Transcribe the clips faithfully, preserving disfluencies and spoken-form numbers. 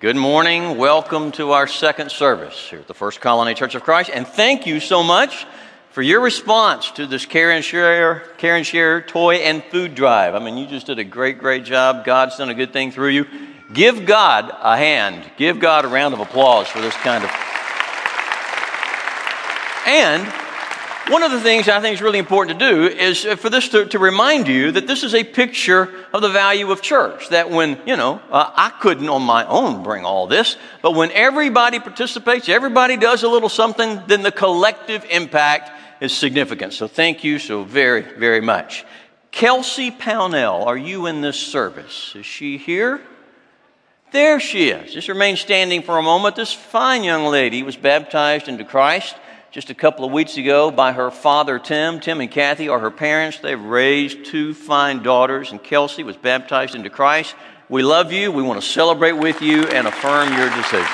Good morning. Welcome to our second service here at the First Colony Church of Christ. And thank you so much for your response to this Care and Share, Care and Share toy and food drive. I mean, you just did a great, great job. God's done a good thing through you. Give God a hand. Give God a round of applause for this kind of... And one of the things I think is really important to do is for this to, to remind you that this is a picture of the value of church. That when, you know, uh, I couldn't on my own bring all this, but when everybody participates, everybody does a little something, then the collective impact is significant. So thank you so very, very much. Kelsey Pownell, are you in this service? Is she here? There she is. Just remain standing for a moment. This fine young lady was baptized into Christ just a couple of weeks ago by her father, Tim. Tim and Kathy are her parents. They've raised two fine daughters, and Kelsey was baptized into Christ. We love you. We want to celebrate with you and affirm your decision.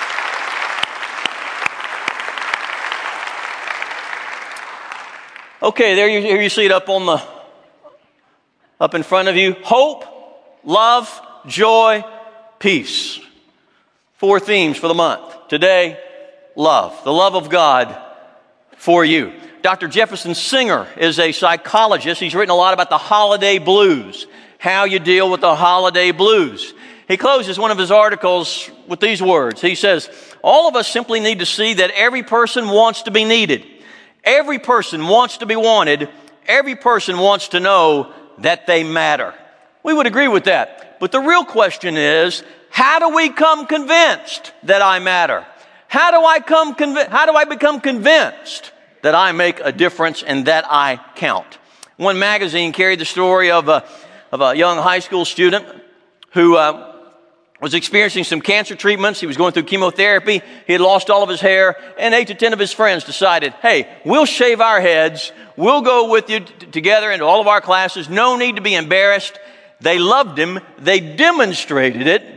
Okay, there you, here you see it up on the, up in front of you. Hope, love, joy, peace. Four themes for the month. Today, love. The love of God for you. Doctor Jefferson Singer is a psychologist. He's written a lot about the holiday blues, how you deal with the holiday blues. He closes one of his articles with these words. He says, all of us simply need to see that every person wants to be needed. Every person wants to be wanted. Every person wants to know that they matter. We would agree with that. But the real question is, how do we come convinced that I matter? How do I come convi- How do I become convinced that I make a difference and that I count? One magazine carried the story of a, of a young high school student who uh, was experiencing some cancer treatments. He was going through chemotherapy. He had lost all of his hair, and eight to ten of his friends decided, hey, we'll shave our heads. We'll go with you t- together into all of our classes. No need to be embarrassed. They loved him. They demonstrated it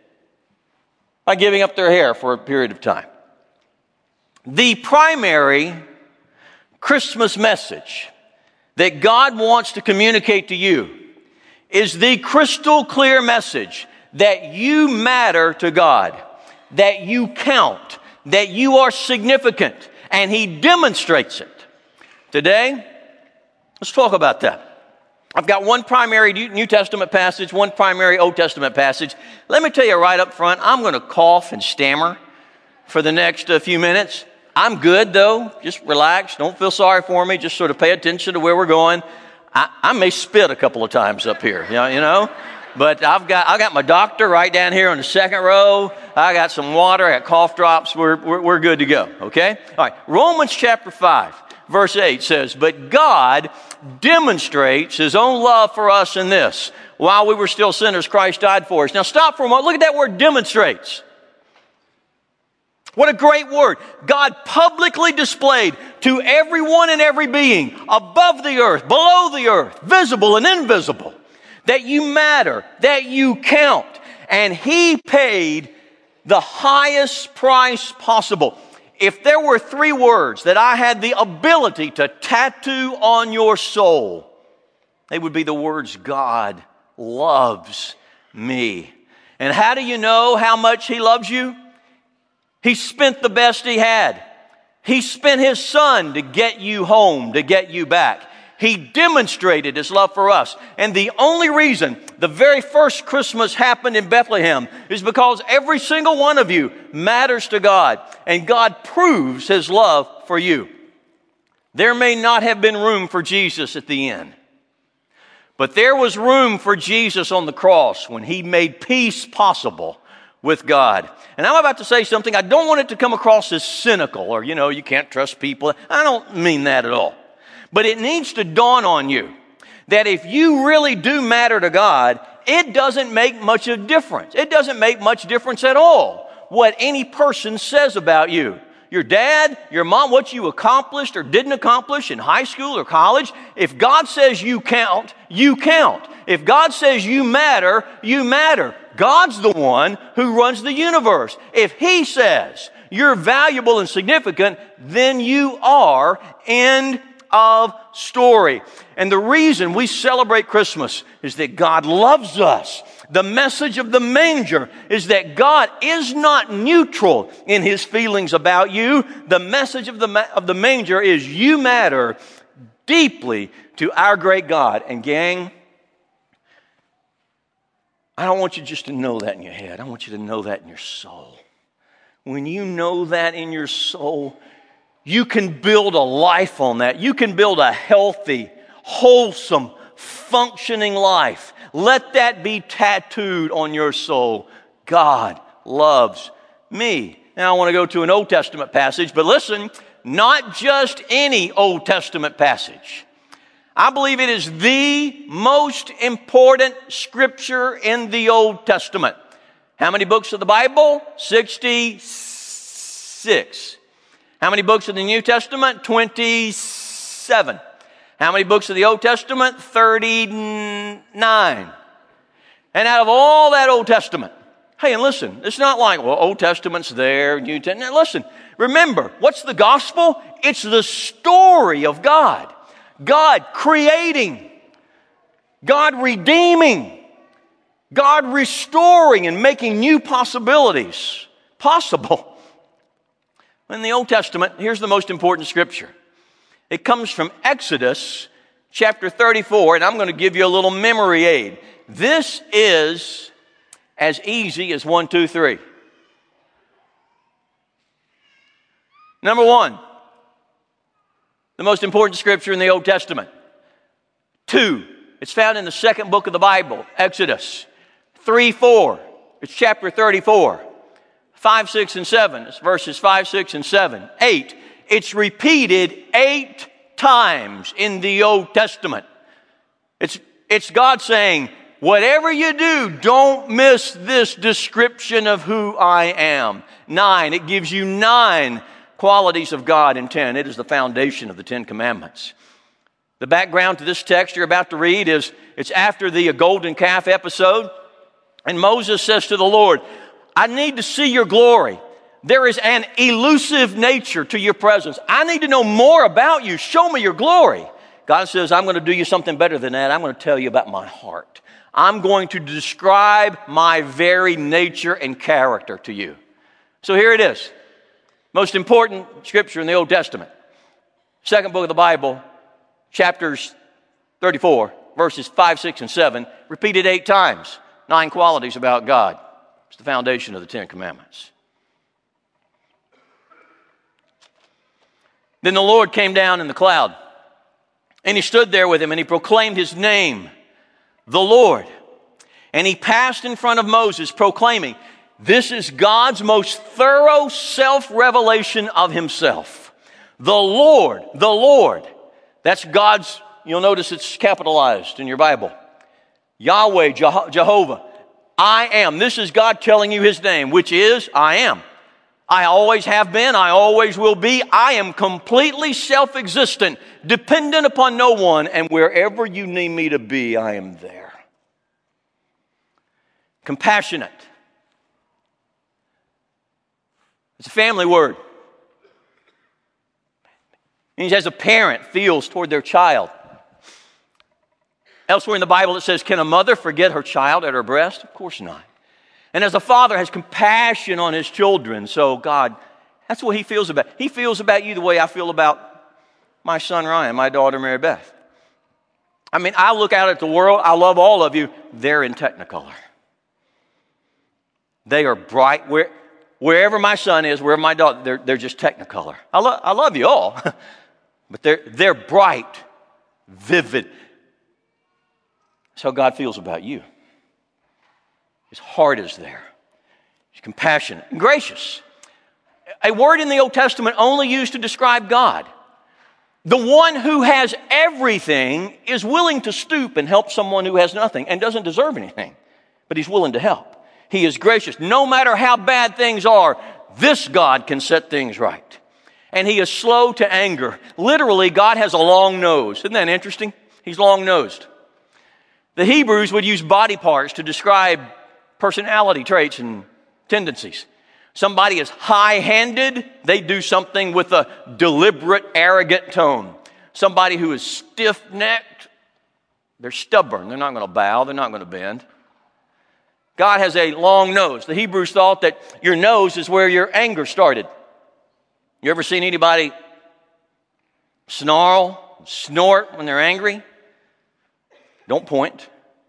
by giving up their hair for a period of time. The primary Christmas message that God wants to communicate to you is the crystal clear message that you matter to God, that you count, that you are significant, and He demonstrates it. Today, let's talk about that. I've got one primary New Testament passage, one primary Old Testament passage. Let me tell you right up front, I'm going to cough and stammer for the next uh, few minutes. I'm good, though. Just relax. Don't feel sorry for me. Just sort of pay attention to where we're going. I, I may spit a couple of times up here, you know, you know. But I've got I got my doctor right down here on the second row. I got some water. I got cough drops. We're, we're, we're good to go, okay? All right, Romans chapter five. Verse eight says, but God demonstrates His own love for us in this. While we were still sinners, Christ died for us. Now stop for a moment. Look at that word demonstrates. What a great word. God publicly displayed to everyone and every being above the earth, below the earth, visible and invisible, that you matter, that you count. And He paid the highest price possible. If there were three words that I had the ability to tattoo on your soul, they would be the words, God loves me. And how do you know how much He loves you? He spent the best He had. He spent His Son to get you home, to get you back. He demonstrated His love for us. And the only reason the very first Christmas happened in Bethlehem is because every single one of you matters to God. And God proves His love for you. There may not have been room for Jesus at the end, but there was room for Jesus on the cross when He made peace possible with God. And I'm about to say something. I don't want it to come across as cynical or, you know, you can't trust people. I don't mean that at all. But it needs to dawn on you that if you really do matter to God, it doesn't make much of a difference. It doesn't make much difference at all what any person says about you. Your dad, your mom, what you accomplished or didn't accomplish in high school or college. If God says you count, you count. If God says you matter, you matter. God's the one who runs the universe. If He says you're valuable and significant, then you are, and of story. And the reason we celebrate Christmas is that God loves us. The message of the manger is that God is not neutral in His feelings about you. The message of the, ma- of the manger is you matter deeply to our great God. And gang, I don't want you just to know that in your head. I want you to know that in your soul. When you know that in your soul, you can build a life on that. You can build a healthy, wholesome, functioning life. Let that be tattooed on your soul. God loves me. Now I want to go to an Old Testament passage, but listen, not just any Old Testament passage. I believe it is the most important scripture in the Old Testament. How many books of the Bible? sixty-six. How many books of the New Testament? twenty-seven. How many books of the Old Testament? thirty-nine. And out of all that Old Testament, hey, and listen, it's not like, well, Old Testament's there, New Testament. Now, listen, remember, what's the gospel? It's the story of God. God creating, God redeeming, God restoring and making new possibilities possible. In the Old Testament, here's the most important scripture. It comes from Exodus chapter thirty-four, and I'm going to give you a little memory aid. This is as easy as one, two, three. Number one, the most important scripture in the Old Testament. Two, it's found in the second book of the Bible, Exodus. Three, four, it's chapter thirty-four. Five, six, and seven, it's verses five, six, and seven. Eight, it's repeated eight times in the Old Testament. It's, it's God saying, whatever you do, don't miss this description of who I am. Nine, it gives you nine qualities of God in ten. It is the foundation of the Ten Commandments. The background to this text you're about to read is, it's after the golden calf episode. And Moses says to the Lord, I need to see your glory. There is an elusive nature to your presence. I need to know more about you. Show me your glory. God says, I'm going to do you something better than that. I'm going to tell you about my heart. I'm going to describe my very nature and character to you. So here it is. Most important scripture in the Old Testament. Second book of the Bible, chapters thirty-four, verses five, six, and seven, repeated eight times. Nine qualities about God. It's the foundation of the Ten Commandments. Then the Lord came down in the cloud, and He stood there with him, and He proclaimed His name, the Lord. And He passed in front of Moses, proclaiming, this is God's most thorough self-revelation of Himself. The Lord, the Lord. That's God's, you'll notice it's capitalized in your Bible. Yahweh, Jeho- Jehovah. I am. This is God telling you His name, which is I am. I always have been. I always will be. I am completely self-existent, dependent upon no one, and wherever you need me to be, I am there. Compassionate. It's a family word. It means as a parent feels toward their child. Elsewhere in the Bible it says, can a mother forget her child at her breast? Of course not. And as a father has compassion on his children, so God, that's what He feels about. He feels about you the way I feel about my son Ryan, my daughter Mary Beth. I mean, I look out at the world, I love all of you, they're in Technicolor. They are bright. Where, wherever my son is, wherever my daughter, they're, they're just Technicolor. I, lo- I love you all, but they're, they're bright, vivid. That's how God feels about you. His heart is there. He's compassionate and gracious. A word in the Old Testament only used to describe God. The one who has everything is willing to stoop and help someone who has nothing and doesn't deserve anything, but He's willing to help. He is gracious. No matter how bad things are, this God can set things right. And He is slow to anger. Literally, God has a long nose. Isn't that interesting? He's long-nosed. The Hebrews would use body parts to describe personality traits and tendencies. Somebody is high-handed, they do something with a deliberate, arrogant tone. somebody who is stiff-necked. They're stubborn. They're not going to bow. They're not going to bend. God has a long nose. The Hebrews thought that your nose is where your anger started. You ever seen anybody snarl, snort when they're angry? Don't point.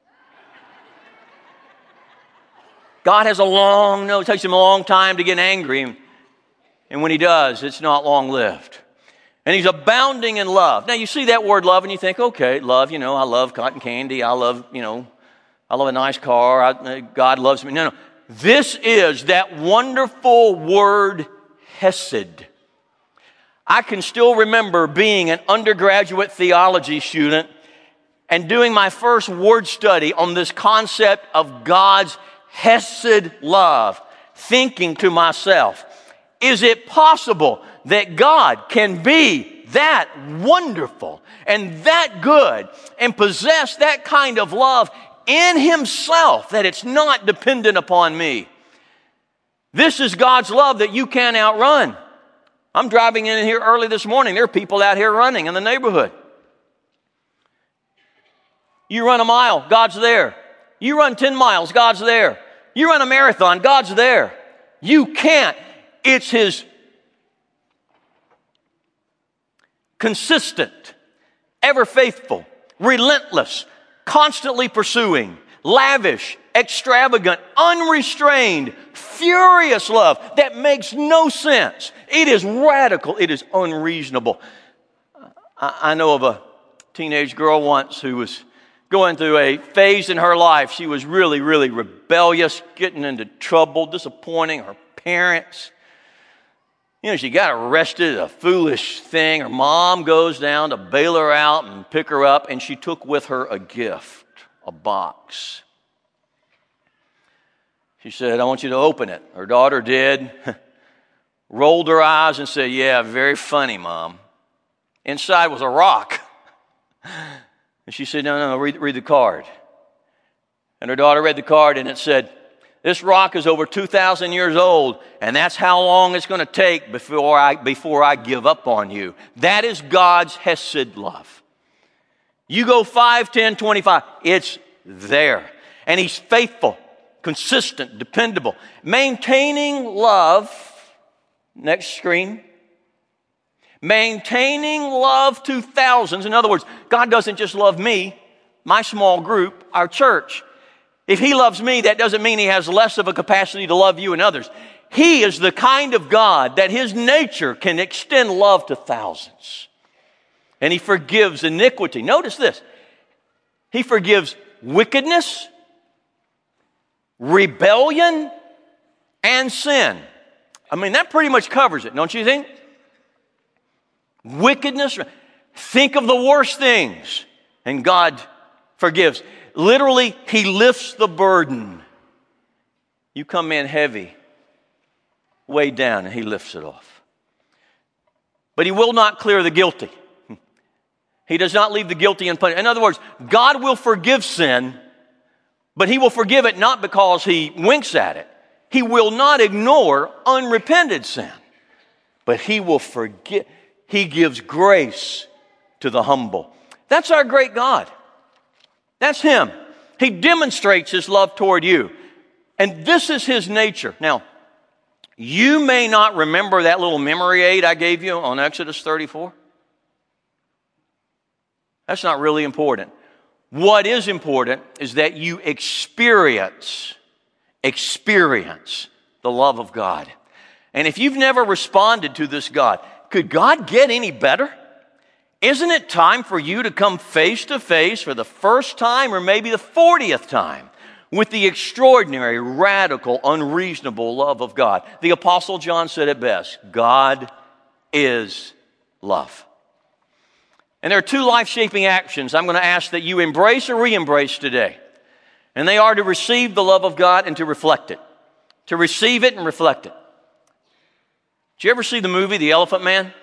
God has a long nose. It takes him a long time to get angry. And when he does, it's not long-lived. And he's abounding in love. Now, you see that word love and you think, okay, love, you know, I love cotton candy. I love, you know, I love a nice car. I, God loves me. No, no. This is that wonderful word, hesed. I can still remember being an undergraduate theology student and doing my first word study on this concept of God's hesed love, thinking to myself, is it possible that God can be that wonderful and that good and possess that kind of love in himself that it's not dependent upon me? This is God's love that you can't outrun. I'm driving in here early this morning. There are people out here running in the neighborhood. You run a mile, God's there. You run ten miles, God's there. You run a marathon, God's there. You can't. It's his consistent, ever faithful, relentless, constantly pursuing, lavish, extravagant, unrestrained, furious love that makes no sense. It is radical. It is unreasonable. I, I know of a teenage girl once who was going through a phase in her life. She was really, really rebellious, getting into trouble, disappointing her parents. You know, she got arrested, a foolish thing. Her mom goes down to bail her out and pick her up, and she took with her a gift, a box. She said, I want you to open it. Her daughter did, rolled her eyes and said, yeah, very funny, Mom. Inside was a rock. And she said, no, no, no, read, read the card. And her daughter read the card, and it said, this rock is over two thousand years old, and that's how long it's going to take before I, before I give up on you. That is God's hesed love. You go five, ten, twenty-five, it's there. And he's faithful, consistent, dependable. Maintaining love, next screen. Maintaining love to thousands. In other words, God doesn't just love me, my small group, our church. If he loves me, that doesn't mean he has less of a capacity to love you and others. He is the kind of God that his nature can extend love to thousands. And he forgives iniquity. Notice this. He forgives wickedness, rebellion, and sin. I mean, that pretty much covers it, don't you think? Wickedness. Think of the worst things, and God forgives. Literally, he lifts the burden. You come in heavy, weighed down, and he lifts it off. But he will not clear the guilty. He does not leave the guilty unpunished. In other words, God will forgive sin, but he will forgive it not because he winks at it. He will not ignore unrepented sin, but he will forgive. He gives grace to the humble. That's our great God. That's him. He demonstrates his love toward you. And this is his nature. Now, you may not remember that little memory aid I gave you on Exodus thirty-four. That's not really important. What is important is that you experience, experience the love of God. And if you've never responded to this God, could God get any better? Isn't it time for you to come face to face for the first time or maybe the fortieth time with the extraordinary, radical, unreasonable love of God? The Apostle John said it best, God is love. And there are two life-shaping actions I'm going to ask that you embrace or re-embrace today. And they are to receive the love of God and to reflect it. To receive it and reflect it. Did you ever see the movie The Elephant Man?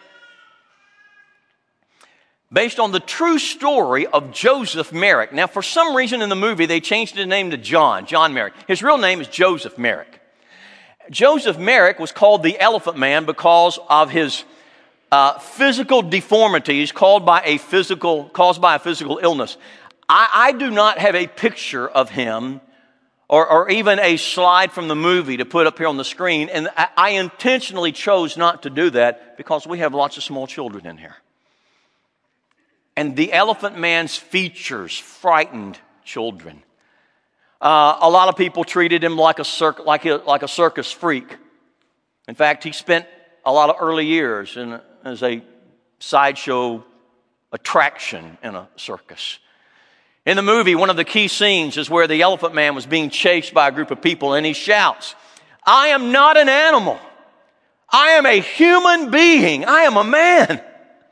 Based on the true story of Joseph Merrick. Now, for some reason in the movie, they changed his name to John, John Merrick. His real name is Joseph Merrick. Joseph Merrick was called the Elephant Man because of his uh, physical deformities caused by a physical, caused by a physical illness. I, I do not have a picture of him or, or even a slide from the movie to put up here on the screen, and I, I intentionally chose not to do that because we have lots of small children in here. And the Elephant Man's features frightened children. Uh, a lot of people treated him like a, circ- like, a, like a circus freak. In fact, he spent a lot of early years in, as a sideshow attraction in a circus. In the movie, one of the key scenes is where the Elephant Man was being chased by a group of people, and he shouts, "I am not an animal. I am a human being. I am a man."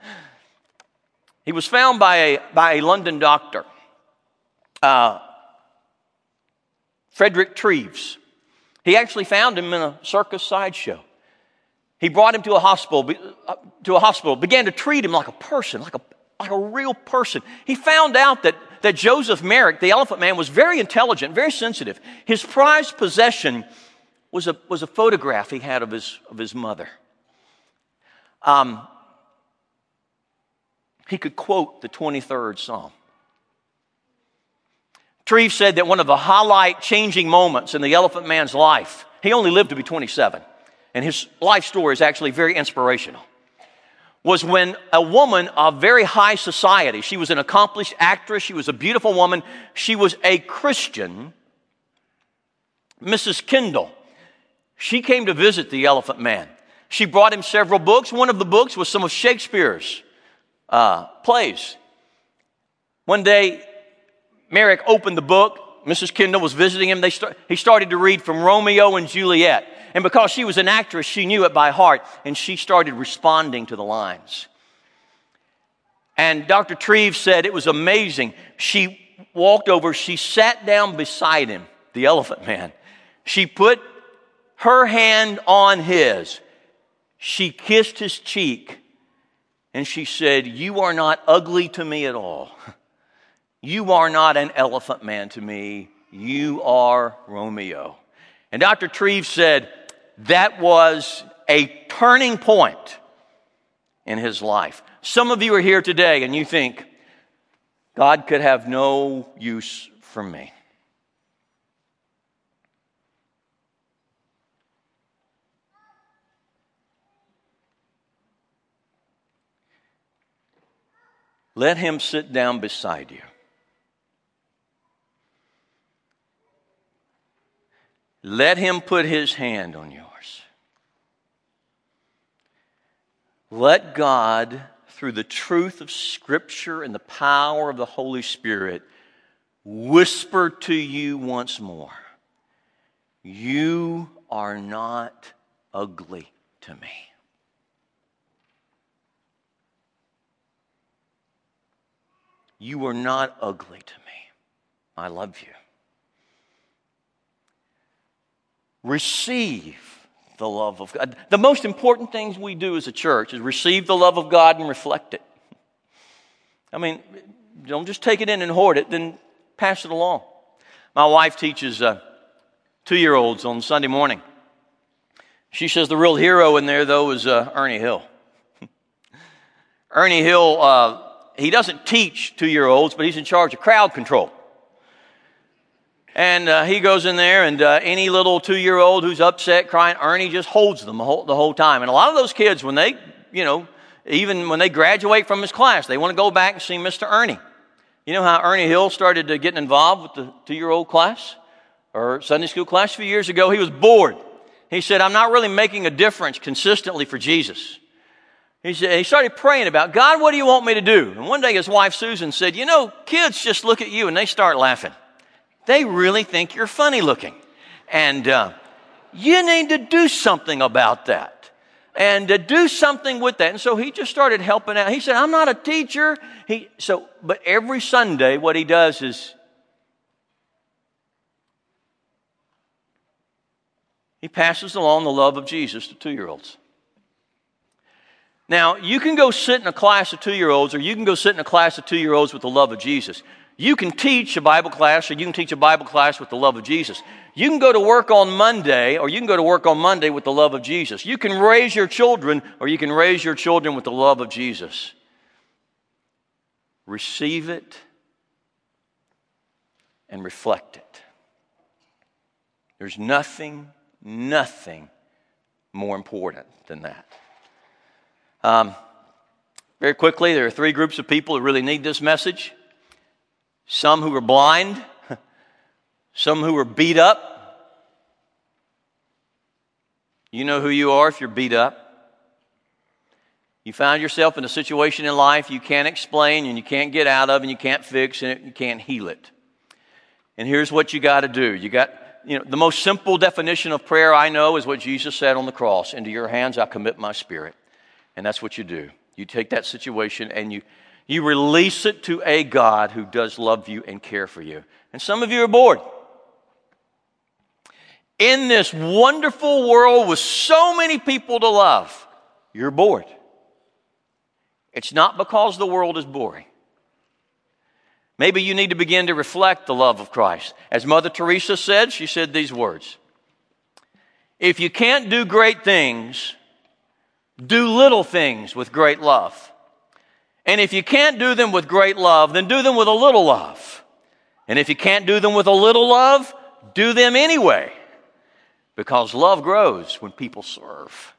He was found by a, by a London doctor, uh, Frederick Treves. He actually found him in a circus sideshow. He brought him to a hospital, to a hospital, began to treat him like a person, like a, like a real person. He found out that, that Joseph Merrick, the Elephant Man, was very intelligent, very sensitive. His prized possession was a, was a photograph he had of his, of his mother. Um, he could quote the twenty-third Psalm. Treves said that one of the highlight changing moments in the Elephant Man's life, he only lived to be twenty-seven, and his life story is actually very inspirational, was when a woman of very high society, she was an accomplished actress, she was a beautiful woman, she was a Christian, Missus Kendall. She came to visit the Elephant Man. She brought him several books. One of the books was some of Shakespeare's uh, plays. One day, Merrick opened the book. Missus Kendall was visiting him. They start, he started to read from Romeo and Juliet. And because she was an actress, she knew it by heart, and she started responding to the lines. And Doctor Treves said it was amazing. She walked over, she sat down beside him, the Elephant Man. She put her hand on his. She kissed his cheek, and she said, "You are not ugly to me at all. You are not an Elephant Man to me. You are Romeo." And Doctor Treves said that was a turning point in his life. Some of you are here today and you think, God could have no use for me. Let him sit down beside you. Let him put his hand on yours. Let God, through the truth of Scripture and the power of the Holy Spirit, whisper to you once more, "You are not ugly to me." You are not ugly to me. I love you. Receive the love of God. The most important things we do as a church is receive the love of God and reflect it. I mean, don't just take it in and hoard it, then pass it along. My wife teaches uh, two-year-olds on Sunday morning. She says the real hero in there, though, is uh, Ernie Hill. Ernie Hill, uh, he doesn't teach two-year-olds, but he's in charge of crowd control. And uh, he goes in there, and uh, any little two-year-old who's upset, crying, Ernie just holds them the whole, the whole time. And a lot of those kids, when they, you know, even when they graduate from his class, they want to go back and see Mister Ernie. You know how Ernie Hill started uh, getting involved with the two-year-old class or Sunday school class a few years ago? He was bored. He said, "I'm not really making a difference consistently for Jesus." He said, he started praying about, "God, what do you want me to do?" And one day his wife Susan said, "You know, kids just look at you and they start laughing. They really think you're funny looking. And uh, you need to do something about that. And uh, do something with that." And so he just started helping out. He said, "I'm not a teacher." He so, But every Sunday what he does is he passes along the love of Jesus to two-year-olds. Now, you can go sit in a class of two-year-olds, or you can go sit in a class of two-year-olds with the love of Jesus. You can teach a Bible class, or you can teach a Bible class with the love of Jesus. You can go to work on Monday, or you can go to work on Monday with the love of Jesus. You can raise your children, or you can raise your children with the love of Jesus. Receive it and reflect it. There's nothing, nothing more important than that. Um, very quickly, there are three groups of people who really need this message. Some who are blind, some who are beat up. You know who you are if you're beat up. You found yourself in a situation in life you can't explain and you can't get out of and you can't fix and you can't heal it. And here's what you got to do. You got, you know, the most simple definition of prayer I know is what Jesus said on the cross. Into your hands I commit my spirit. And that's what you do. You take that situation and you You release it to a God who does love you and care for you. And some of you are bored. In this wonderful world with so many people to love, you're bored. It's not because the world is boring. Maybe you need to begin to reflect the love of Christ. As Mother Teresa said, she said these words: if you can't do great things, do little things with great love. And if you can't do them with great love, then do them with a little love. And if you can't do them with a little love, do them anyway. Because love grows when people serve.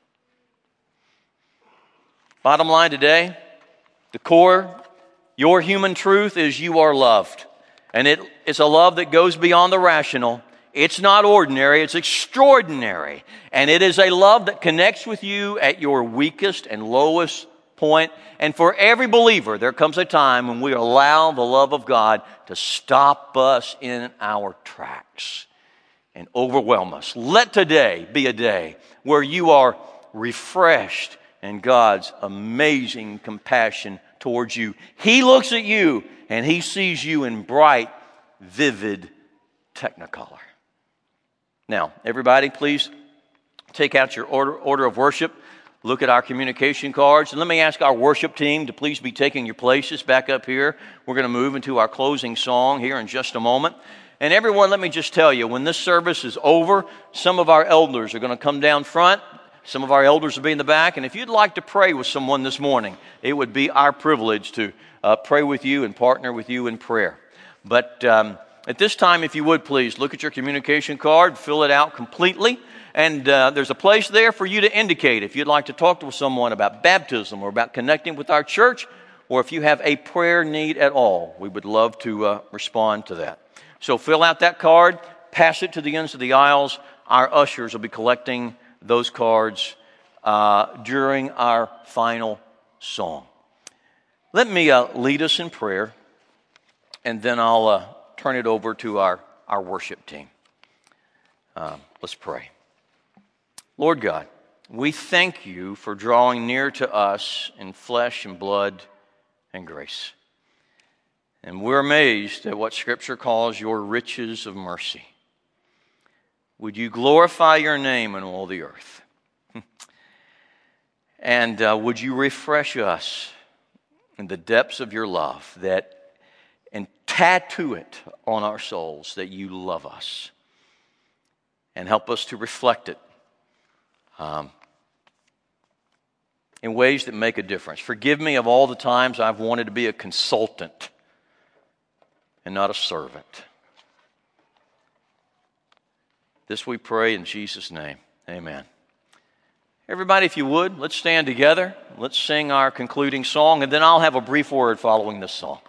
Bottom line today, the core, your human truth is you are loved. And it, it's a love that goes beyond the rational. It's not ordinary, it's extraordinary. And it is a love that connects with you at your weakest and lowest point. And for every believer, there comes a time when we allow the love of God to stop us in our tracks and overwhelm us. Let today be a day where you are refreshed in God's amazing compassion towards you. He looks at you and He sees you in bright, vivid Technicolor. Now, everybody, please take out your order, order of worship. Look at our communication cards. And let me ask our worship team to please be taking your places back up here. We're going to move into our closing song here in just a moment. And everyone, let me just tell you, when this service is over, some of our elders are going to come down front. Some of our elders will be in the back. And if you'd like to pray with someone this morning, it would be our privilege to uh, pray with you and partner with you in prayer. But um, at this time, if you would please, look at your communication card, fill it out completely. And uh, there's a place there for you to indicate if you'd like to talk to someone about baptism or about connecting with our church, or if you have a prayer need at all. We would love to uh, respond to that. So fill out that card, pass it to the ends of the aisles. Our ushers will be collecting those cards uh, during our final song. Let me uh, lead us in prayer, and then I'll uh, turn it over to our, our worship team. Um, let's pray. Lord God, we thank you for drawing near to us in flesh and blood and grace. And we're amazed at what Scripture calls your riches of mercy. Would you glorify your name in all the earth? And uh, would you refresh us in the depths of your love, that and tattoo it on our souls that you love us, and help us to reflect it Um, in ways that make a difference. Forgive me of all the times I've wanted to be a consultant and not a servant. This we pray in Jesus' name. Amen. Everybody, if you would, let's stand together. Let's sing our concluding song, and then I'll have a brief word following this song.